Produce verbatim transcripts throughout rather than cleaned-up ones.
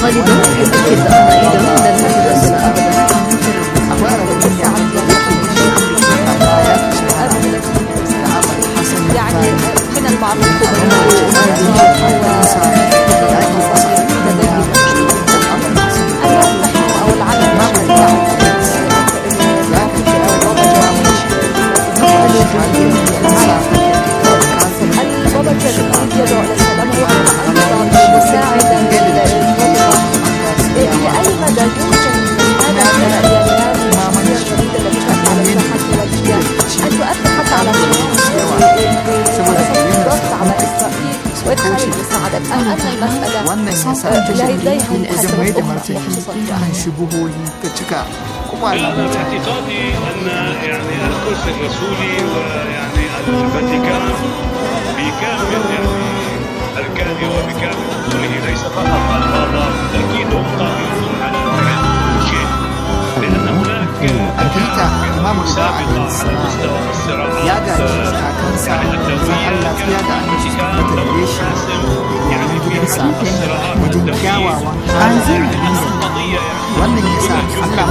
غالبا يؤكد أيضا أن المجلس أبدا يعني من المعروف أو العالم البابا الجديد يدعو للسلام هو مساعدا للمنطقة. لأي مدى يمكن هذا يعني هذه الشخصية الجديدة التي تأتي على الساحة الخارجية أن تؤثر حتى على الضغط على إسرائيل وإدخال المساعدات أم أن المسألة لا يديها محاسبة أخرى خصوصا أنا باعتقادي أن يعني القدس الرسولي ويعني الفاتيكان بكامل يعني أركانه وبكامل أصوله ليس فقط البابا، بالتأكيد هم قادرون على فعل شيء، لأن هناك سابقة على مستوى الصراعات يعني الدولية كانت الفاتيكان دولة حاسم يعني في الصراعات الدولية يعني القضية wannan ya sa Allah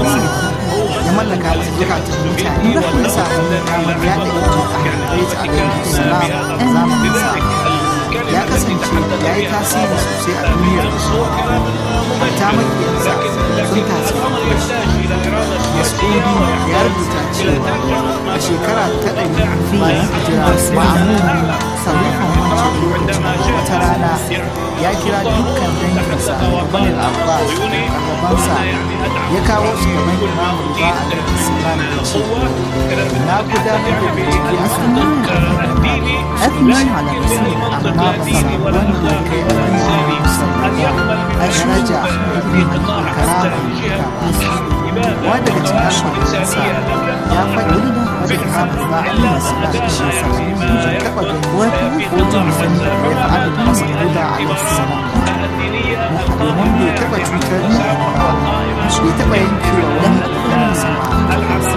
ya mallaka wa zukatan mutane ya sa kamar ya da yake a halittai a kan salam zamanin sa ya kasance ya yi tasiri sosai a duniyar su ta makiyarsa sun tasiri Mas'udi ya rubuta cewa a shekara ta ɗari bayan hijira Ma'amun sarrafin wancan lokacin wata rana ya kira dukkan danginsa da banin Abbas a gabansa ya kawo su gaban Imam Riba alaihi salam ya ce na gudanar da bincike a kan dukkan أثنى على رسول amma ba sa wanda kai a wani musamman a daraja da karama wanda daga cikin alfahinsa ya faɗi wadda Imam Riba alaihi salam ya ce taɓa gani wata hutun sani da ya fa'ada da Mas'uda alaihi salam domin bai taɓa cutar da bai taɓa yankewa wani alfahinsa ba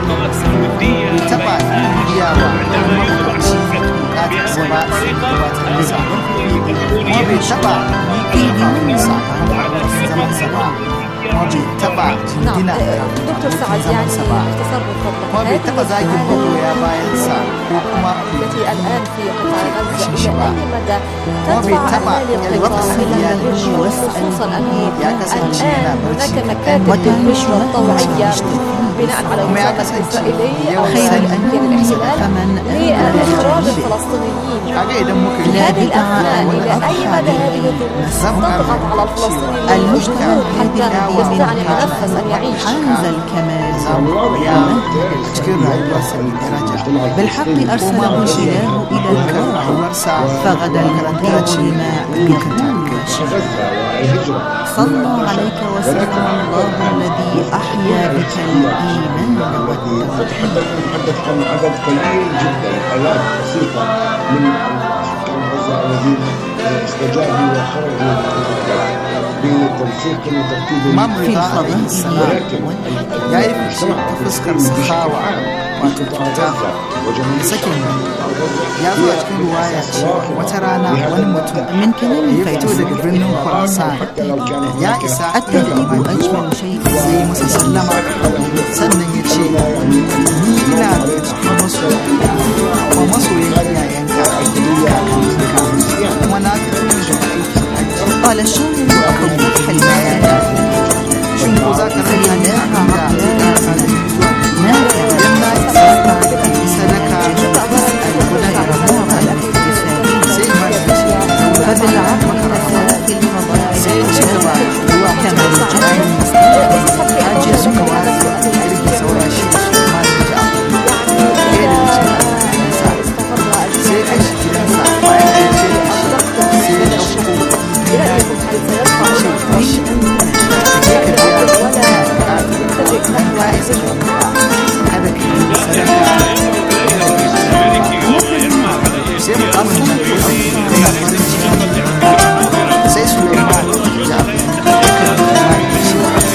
bai taɓa biya wa mabukaci bukatarsa ba sai gabatar da sa kuma bai taɓa miƙa wani sakamakon zamansa ba kuma bai taɓa jingina دكتور سعد يعني اختصار من فضلك kuma bai taɓa zagin magoya bayansa ko kuma التي الآن في قطاع غزة إلى أي مدى kuma bai تدفع taɓa المال yalwata iyalin خصوصا أن ya kasance yana الآن هناك barci مكاتب للرشوة الطوعية بناء على النظام الإسرائيلي أو خير خير أن الاحتلال لإخراج الفلسطينيين. kaga idan muka yi هذه الأثناء إلى أي مدى هذه الظروف تضغط على الفلسطيني المجتمع حتى يستطيع أن يتنفس أن يعيش. حاز الكمال cikin rayuwarsa mai daraja بالحق أرسله الإله إلى الكون فغدا المطير بماء يقول صلى عليك وسلم الله الذي أحيا بك الإيمان والتوحيد. نتحدث عن عدد قليل جدا، آلاف بسيطة من سكان غزة الذين استجابوا وخرجوا بتنسيق وترتيب Imam Riba alaihi salam ya yi fice ta fuskar sahawa wato kyauta da sakin ya zo a cikin ruwaya cewa wata rana wani mutum من كلام ya fito daga birnin Khurasan ya isa الترتيب أجمل شيء sai masa sallama sannan ya ce ni ina daga cikin masoya kuma masoyan iyayenka kakanninka kuma na fito daga aiki قال الشاعر أبو حلمان shin ko za ka rage ni a kan da ما idan na isa sadaka a gudanar sai ma da shi فبالعقل في الفضائل sai ci gaba zuwa كما الجهل ajiye suka wasu irin saura shi ma da ji abu ɗaya da cikin sa sai kai shi gidansa bayan ya ce sai ya ɗauko dinari ce je ka biya kada ka yi sadaka sai mu kamun nan yana farin ciki sai su yi ma da abu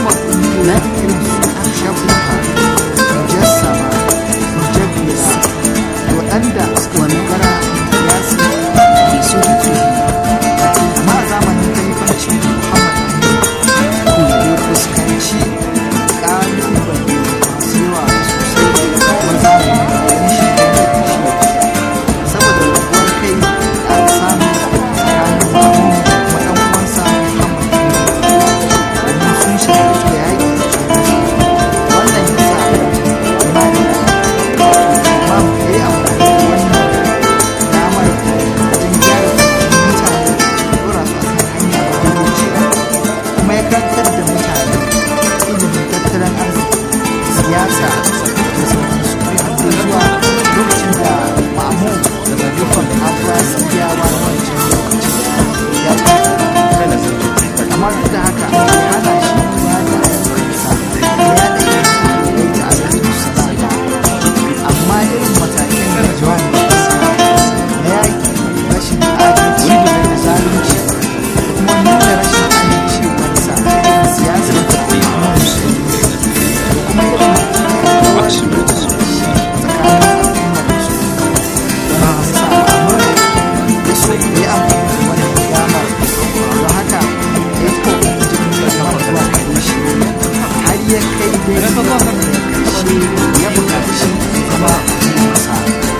kafa ƙungiyoyi irin su shabuka mujassama mujabbiya waɗanda suka dogara ya su ke so da ke amma a zamanin kalifancin Muhammad bai fuskanci ƙalubale masu yawa sosai kuma zamanin da shi saboda rabuwar kai da aka samu tsakanin mamu maɗan'uwansa Muhammad domin sun shahararci da yaƙi wannan ya sa imani imam ya yi amfani da wannan damar wajen gyara mutane dora su a kan hanya da wucewa kuma ya kantar da mutane ilimin tattalin arziki siyasa da sauransu har zuwa lokacin da mamu da zarifan abbasiyawa na wancan lokacin ya fata amma duk da haka ya hana shi ya da ayyukansa ya ɗaya ya yi ta alaihi salama amma irin matakin da jawan da na yaƙi rashin adalci da zalunci da kuma nuna rashin amincewarsa irin siyasar da kuma musulmi da kuma irin yawancin da su tsakanin al'ummar musulmi don sa amur da su yi amfani da wannan damar don haka ya yi kokarin jirgin da zuwa gare shi har ya kai dai ya karshe ya buƙaci zama a masa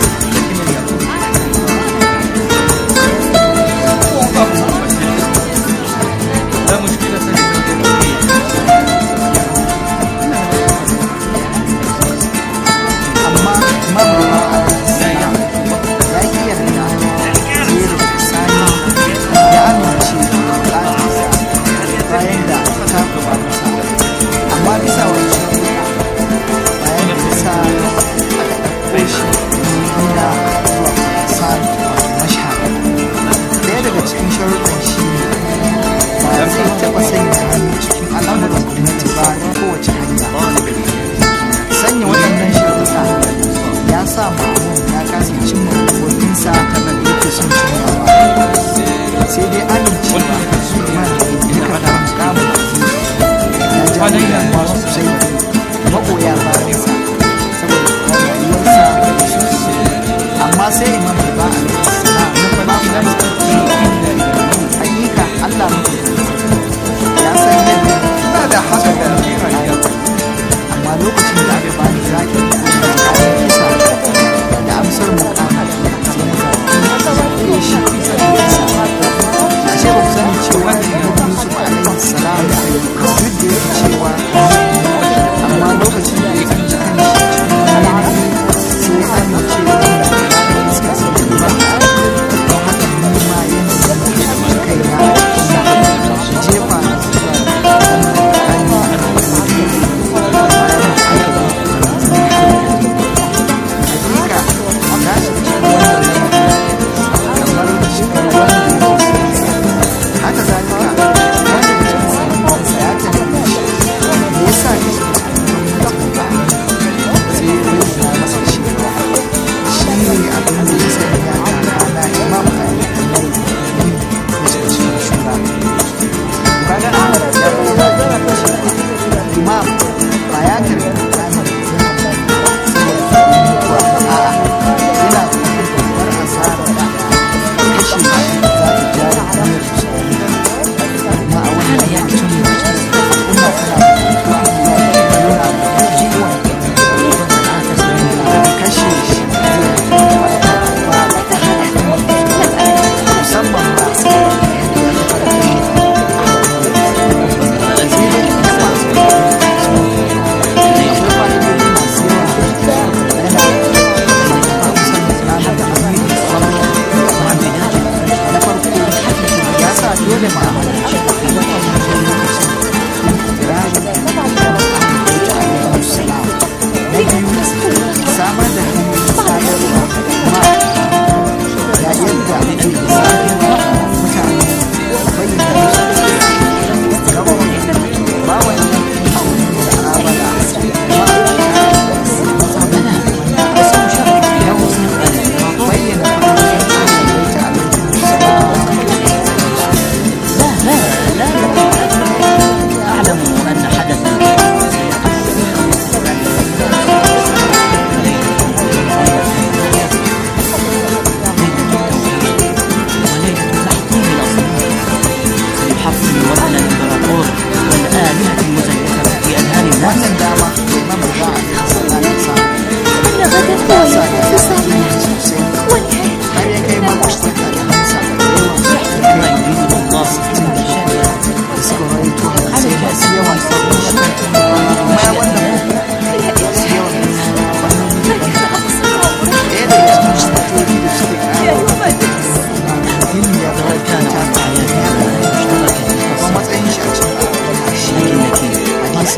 amma mamma ya ƙi yarda sai da sani ya amince da buƙatarsa bayan da ta gaba masa amma bisa wani sharuɗa bayan da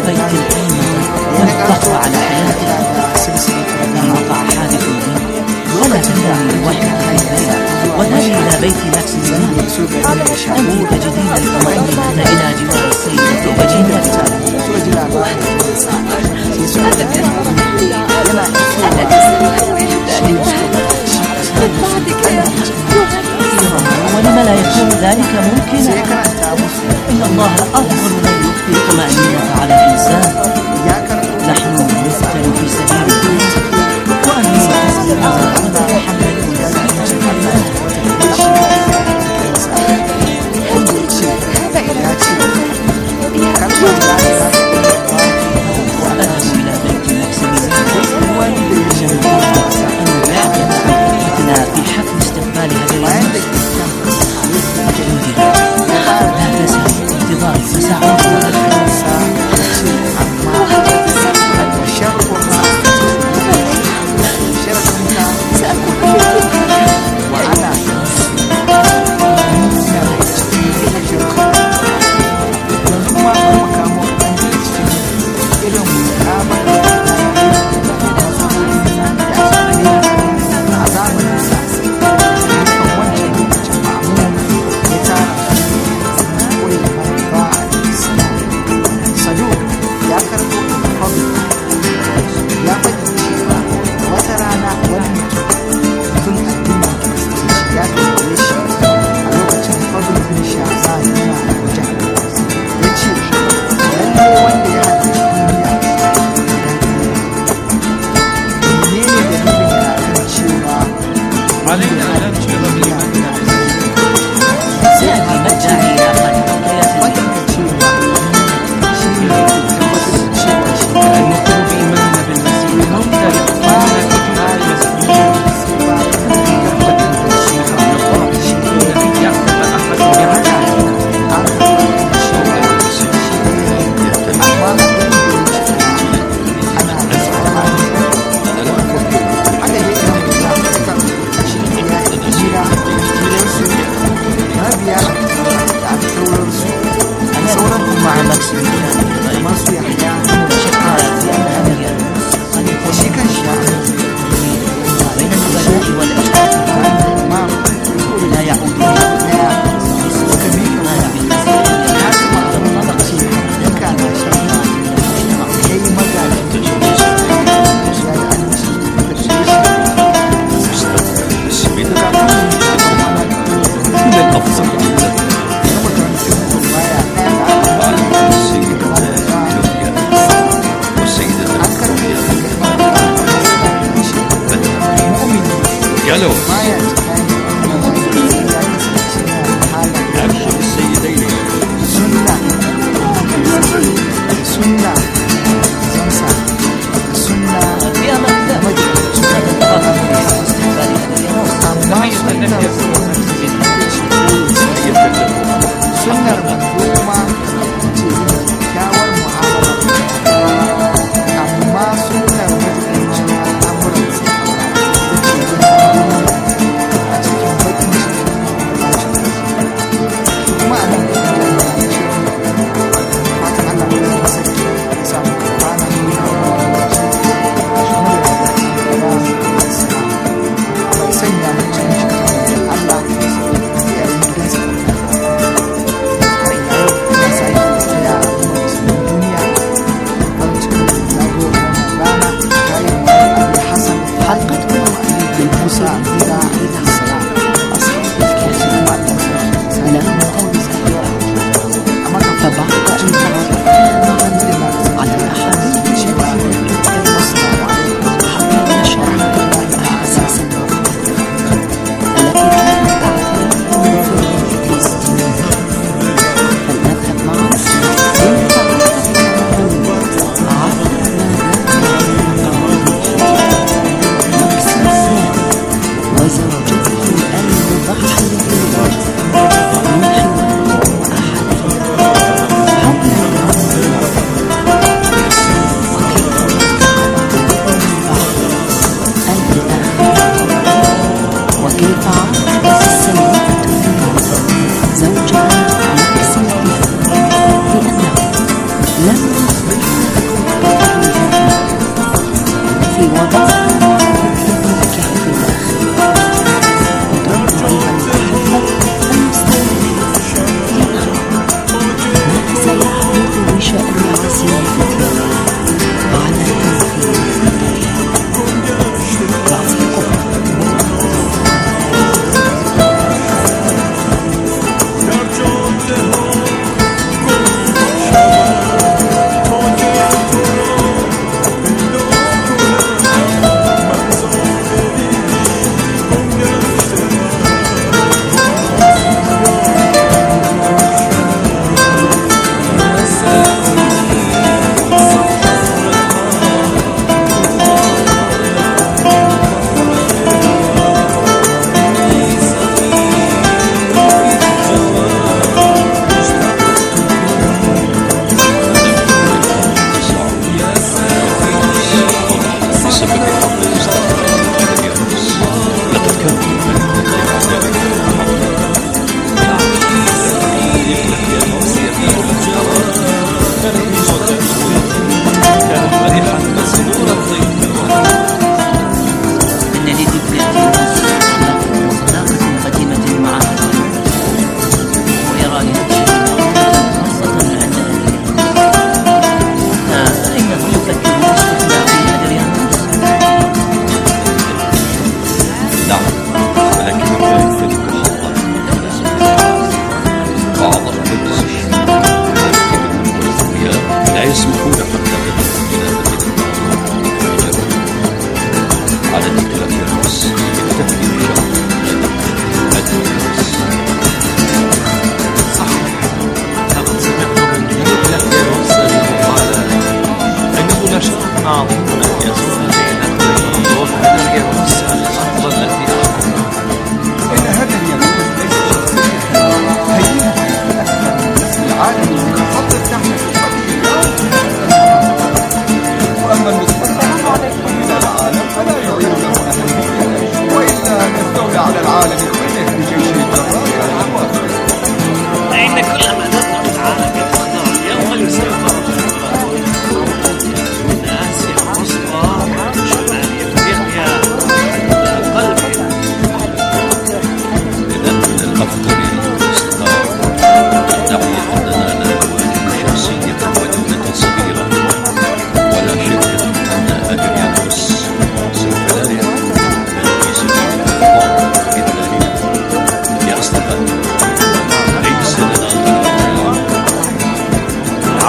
بيت الأيمن والضغط على حياته لما وقع حادث منه ولا تنتهي الوحي عن البيت وتجي إلى بيت ماكسيميليان أنت تجدين الطمأنينة إلى جوار السيدة وجيناتها ولما لا يكون ذلك ممكنا؟ إن الله أفضل من يخفي الطمأنينة على الإنسان. نحن نقتل في سبيل الله وأنتم تتحملون إلى بيت ماكسيميليان في حفل استقبال هدايا جدودها لا تزال انتظاري فسأعود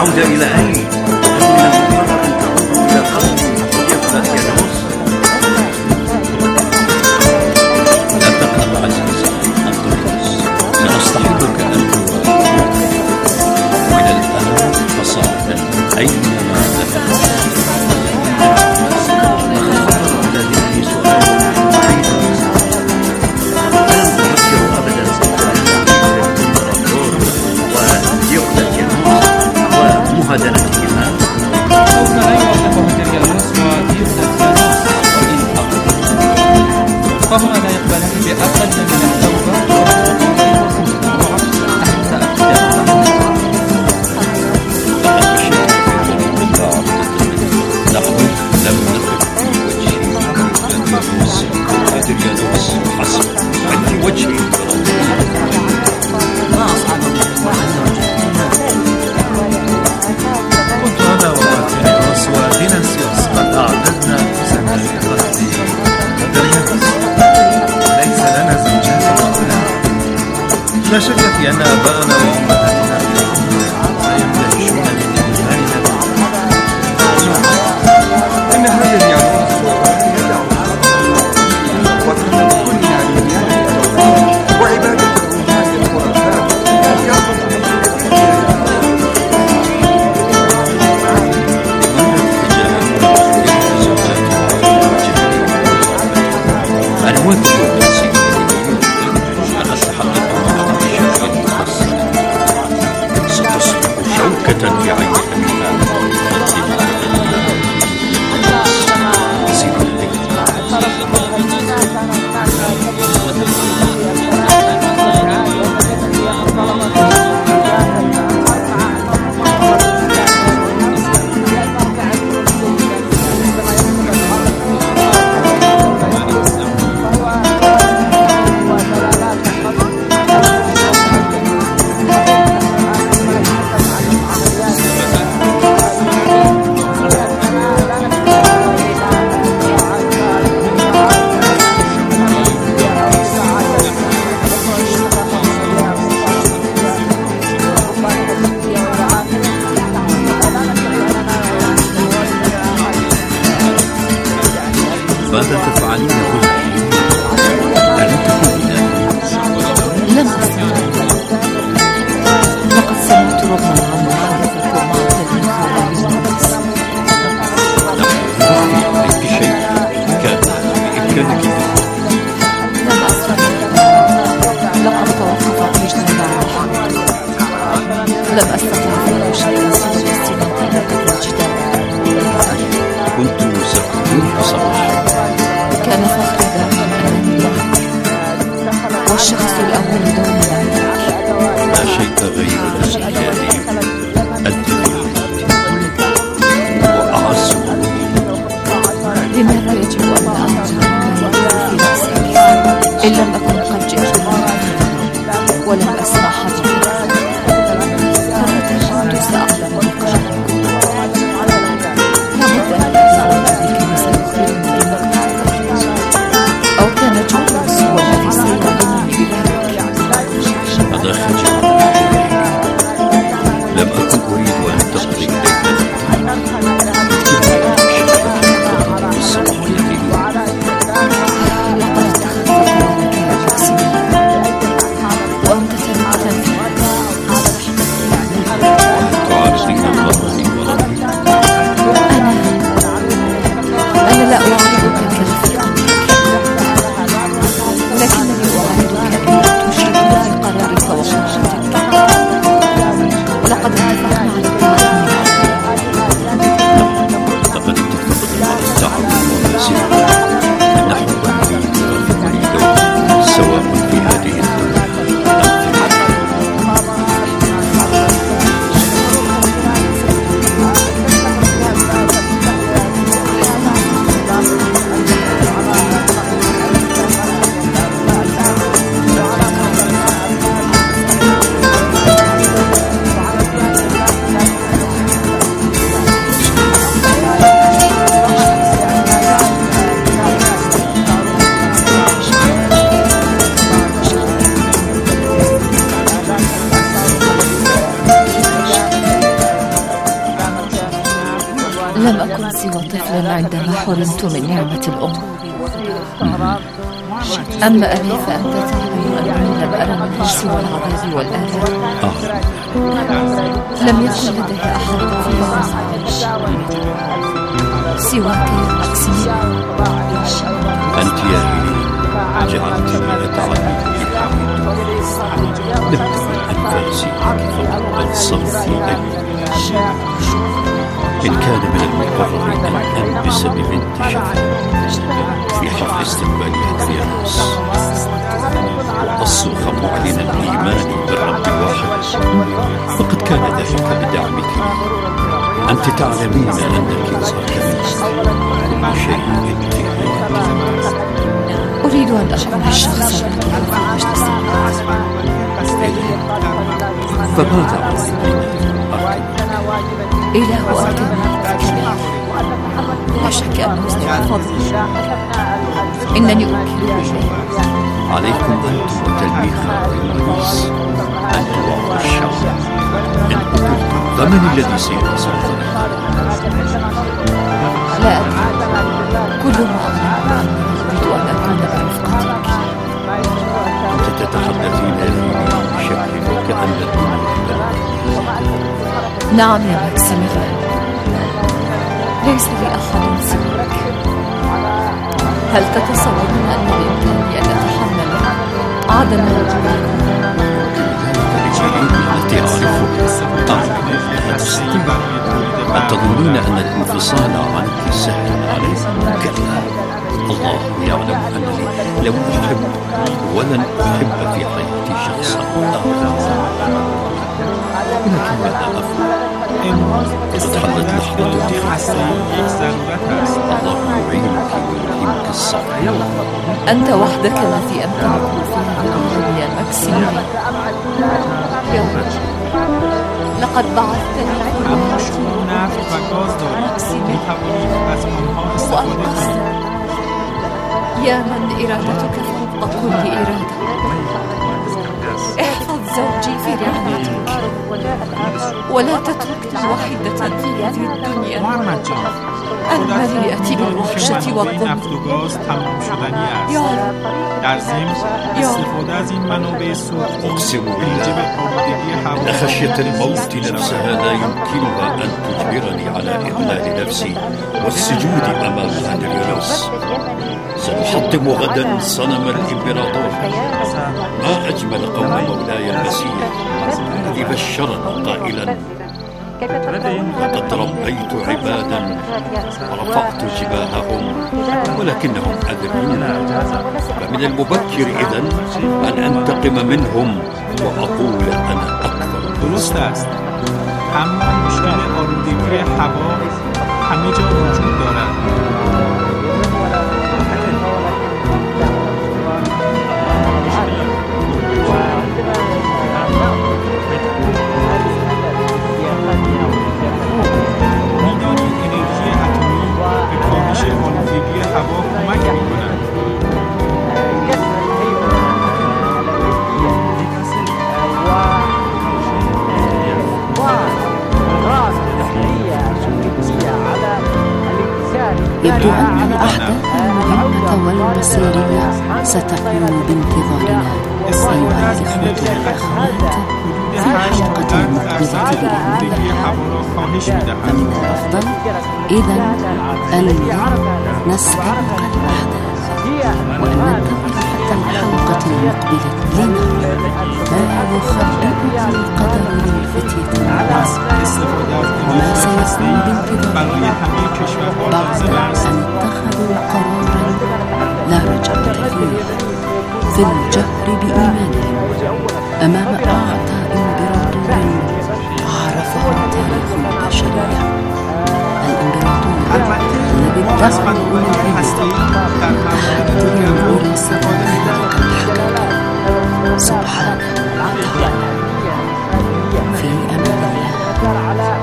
تعود إلى أين؟ من المقرر أن تعود إلى قلب يبقى كنوس. لا تقلق عزيزي أنطونيوس، سنصطحبك أنت ومن الآن فصاعدا أينما ذهبت. لقد خطر على ذهني سؤال بعيد. هل تفكر أبدا ستأتي الإمبراطور ويقتل كنوس ومهادنتهما؟ سوف لا يوقف كنوس ويقتل كنوس وإن أقل فهما لا يقبلان بأقل من التوبة لا شك في أن آباءنا وأمهاتنا لا يندهشون من إيماننا. إن هذا يعني وتمكننا من وعبادة الأمهات الخرافات أنا وثق بنفسي شوكة في عين ماذا تفعلين هنا؟ ألم تكونين؟ لم أسمع. لقد سمعت رغم عن محادثة مع تلميذ الرئيس. نعم، عليك شيء كان بإمكانك. لم أسمع. لقد توقفت اجتماعها. لم أستطع فعل شيئا سوى الاستماع إلى الجدال. كنت سأكون بصراحة. كان فقري دائما أمامي والشخص الأول دوما عندك. لا شيء غير الأشياء الدنيا وأعز. لماذا يجب أن أنظر ما يدور في نفسي إن لم أكن قد جئت ولم أسمع حديثا؟ فمتى كنت سأعلم بقرارك؟ لابد أن أسأل بك سيخبرني بمقتلك، أو كان جولوس هو الذي سيعلمني بذلك؟ هذا خجل. لم أكن أريد أن تقضي ليلتي. لقد اتخذت قرارك يا ماكسيميليان، وأنت ثبت فيه. تعارضين غضبي وغضبي. أنا أنا لا أعارضك كرفيقا، لكنني أعارضك أن تشركني في قرارك وقرارتك. لقد اتفقنا على الطلاق من قبل. لم أكن سوى طفلا عندما حرمت من نعمة الأم. أما أبي فأنت تعلم أنني لم أرى منه سوى العذاب والآلام. لم يكن لدي أحد في العيش سواك يا ماكسيميليان. أنت يا إيلين جعلتني أتعلم لم تكن أنفاسي بل صوتي أبي. إن كان من المقرر أن ألبس ببنت شفا في حفل استقبال أدريانوس وأصرخ معلنا الإيمان بالرب الواحد، فقد كان ذلك بدعمك. أنت تعلمين أنك صار كل شيء في حياتي. أريد أن أكون الشخص الذي فماذا أردت؟ إله أرتمي كبير، لا شك أنه استحفظني. إنني أنكر إليه. عليكم أنتم وتلميذ الرئيس أن توعوا الشعب إن أكلتم فمن الذي سيتصل؟ لا أدري، كل ما أظن أريد أن أكون برفقتك. أنت تتحدثين لي بشكل كأنك نعم يا ماكسيميليان، ليس لي أحد سواك. هل تتصورون أن بإمكاني أن أتحمل عدم وجودكم؟ التي أعرفها أعلم أنها تستطيع. أن تظنين أن الانفصال عنك سهل عليكم؟ كلا، الله يعلم أنني لم أحب ولن أحب في حياتي شخصا آخر، ولكن ماذا أفعل؟ قد حلت لحظة الانتخاب. الله يعينك ويلهمك الصبر. أنت وحدك الذي أمتلك فيها الأمر يا ماكسيميليان. يا رب، لقد بعثتني وأنقذت. يا من إرادتك فوق كل إرادة، احفظ زوجي في رعايتك ولا تتركني وحيدة في هذه الدنيا المليئة بالوحشة والظلم. يا رب، در ضمن استفاده از این منابع سوختی أقسم بالله إن خشية الموت نفسها لا يمكنها أن تجبرني على إذلال نفسي والسجود أمام أدريانوس. سنحطم غدا صنم الإمبراطور. ما أجمل قول مولاي المسيح الذي بشرنا قائلا: لقد ربيت عبادا ورفعت جباههم ولكنهم أذلون. فمن المبكر إذن أن أنتقم منهم وأقول أنا أكبر. درست است، اما مشکل آلودگی هوا همه جا وجود دارد. يبدو أن الأحداث المهمة والمصيرية ستكون بانتظارنا أيها الإخوة والأخوات في الحلقة المقبلة بإذن الله. فمن الأفضل إذن أن نستبق الأحداث وأن ننتظر حتى الحلقة المقبلة لنرى ما يخبئه القدر للفتية المناسبة وما سيكون بانتظارنا بعد أن اتخذوا قرارا لا رجعة فيه في الجهر بإيمانهم أمام أعتى إمبراطور عرفه تاريخ البشرية، الإمبراطور الذي ادعى الألوهية تحديا ورثة ذلك الحقيقة سبحانه وتعالى. في أمان الله.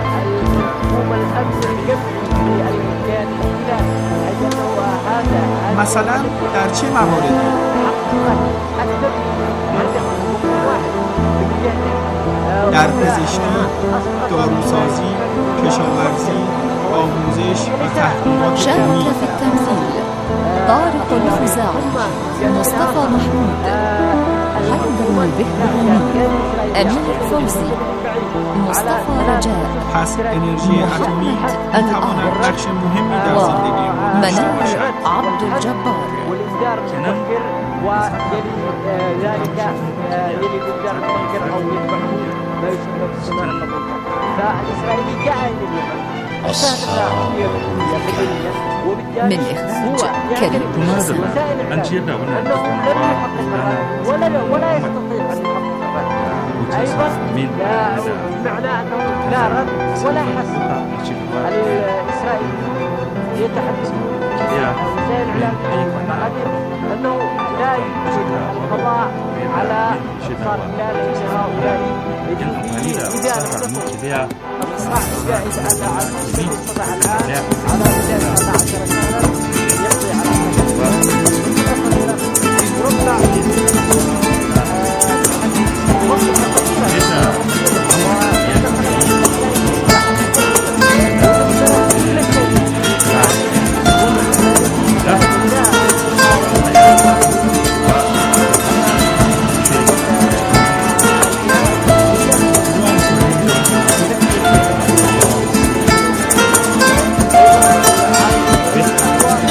مثلا در چه مواردی؟ در پزشکی، داروسازی، کشاورزی، آموزش و تحقیقات شارك علمی. في التمثيل طارق الخزاعي، مصطفى محمود، حيدر البهراني، أمير فوزي، مصطفى رجاء، پس انرژی اتمی میتواند بخش مهمی در زندگی ما داشته منار باشد. عبد الجبار. والإبداع المفكر ويلي ذلك يلي الإبداع المفكر أو يتبعه ما يسمى بالصناعة النظيفة. فالإسرائيلي جاء إلى اليمن أصحاب من إخراج كريم حسن. أنه لن يحقق الرأي ولا ولا يستطيع أن يحقق الرأي. أيضا بمعنى أنه لا رد ولا حسم. الإسرائيلي يتحدثون وسائل الإعلام المعادن أنه لا يوجد القضاء على صار هلال ليس هؤلاء يجب إذا الصراع الجائز على المستطاع الآن على مدار أربعة عشر سنة يقضي على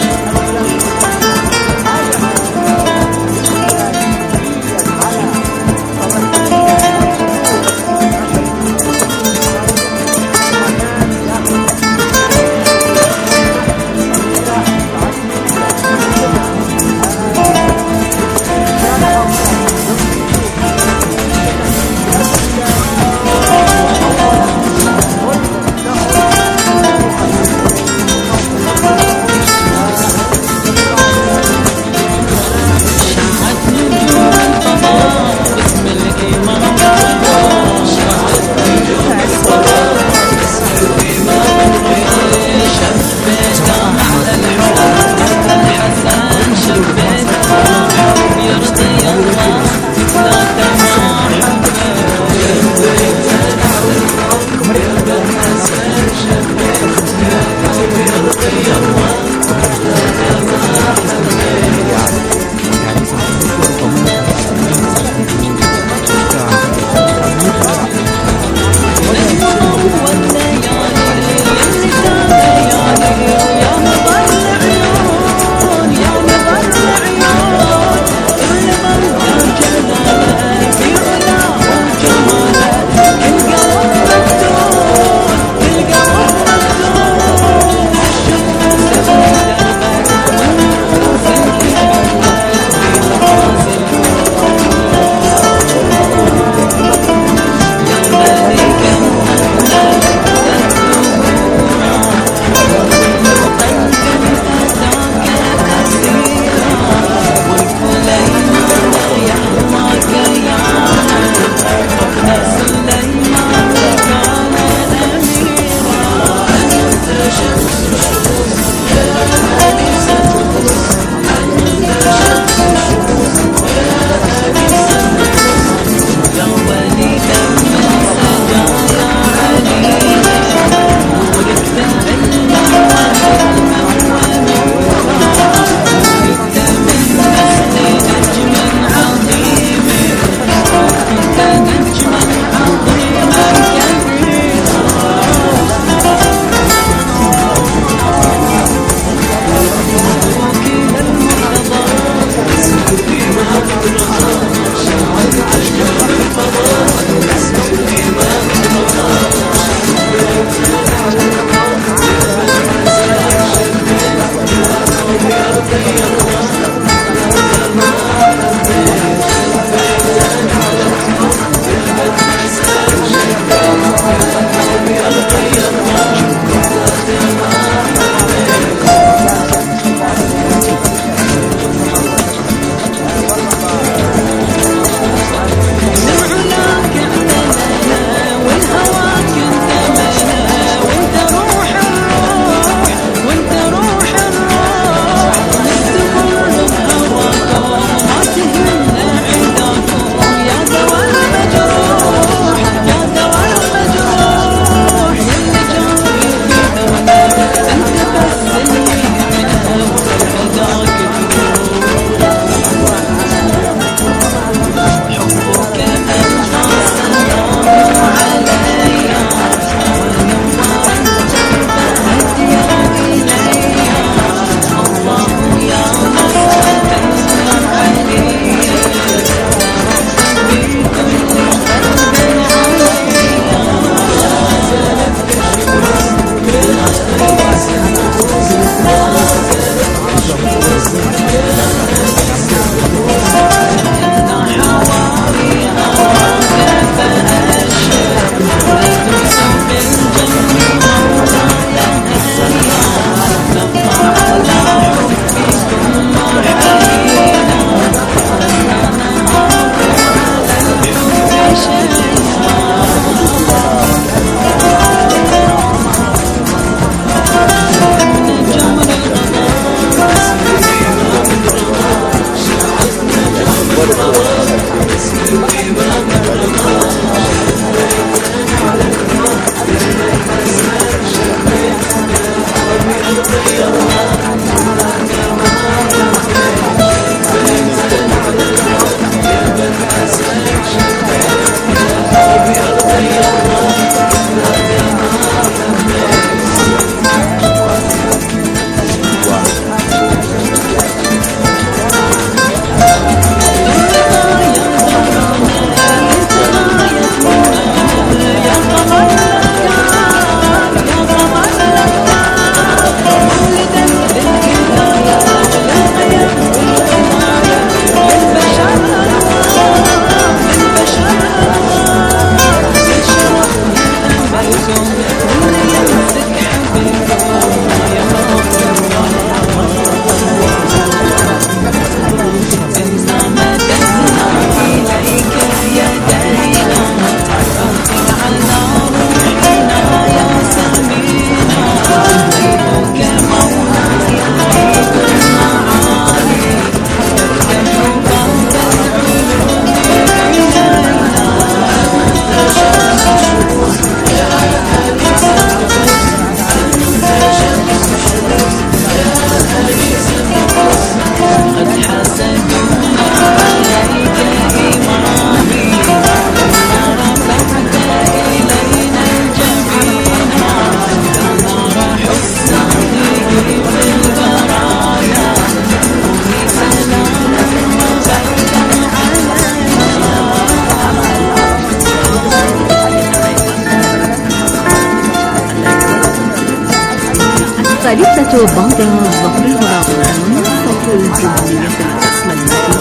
الثالثة بعد الظهر غدا صوت الجمهورية الإسلامية.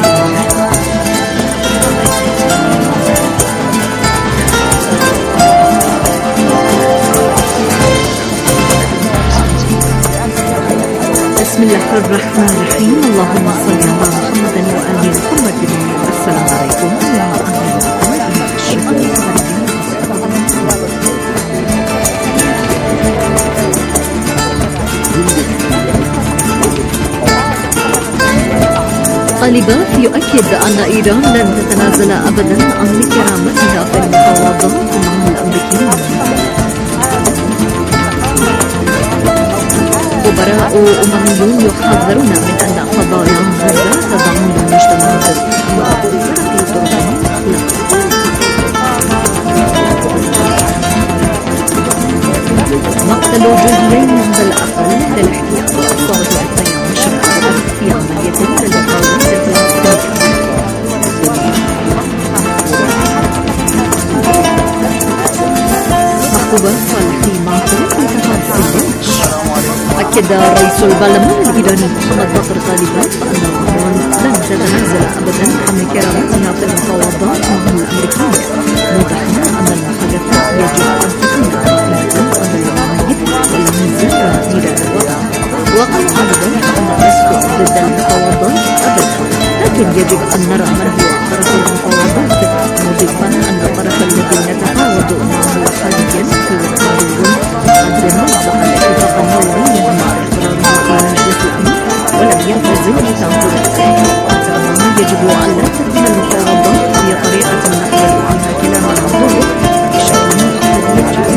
بسم الله الرحمن الرحيم. اللهم صل على محمد وآل محمد. السلام عليكم طالباف يؤكد أن إيران لن تتنازل أبدا عن كرامتها في المفاوضات مع الأمريكيين. خبراء أمميون يحذرون من أن قضايا غزة تضمن المجتمعات الدولية في طرق أخلاقية. مقتل جنديين بالأقل للاحتياط وإصابة اثني عشر في عملية للإقامة الفلسطينية. محبوبة صالحي معطل لتفاصيل. أكد رئيس البرلمان الإيراني محمد باقر غالباف أن إيران لن تتنازل أبدا عن كرامتها في المفاوضات مع الأمريكيين، موضحا أن المحادثات يجب أن تكون قائمة على المواعيد والميزان إلى الوضع. وقال غالباف أن لست ضد المفاوضات أبدا، لكن يجب أن نرى من هو طرف المفاوضات، مضيفا أن الطرف الذي نتفاوض معه حاليا هو الصهيوني قد نصح الاتفاق النووي مع إقراره في مجلس الأمن ولم يلتزم بتعهداته. يجب على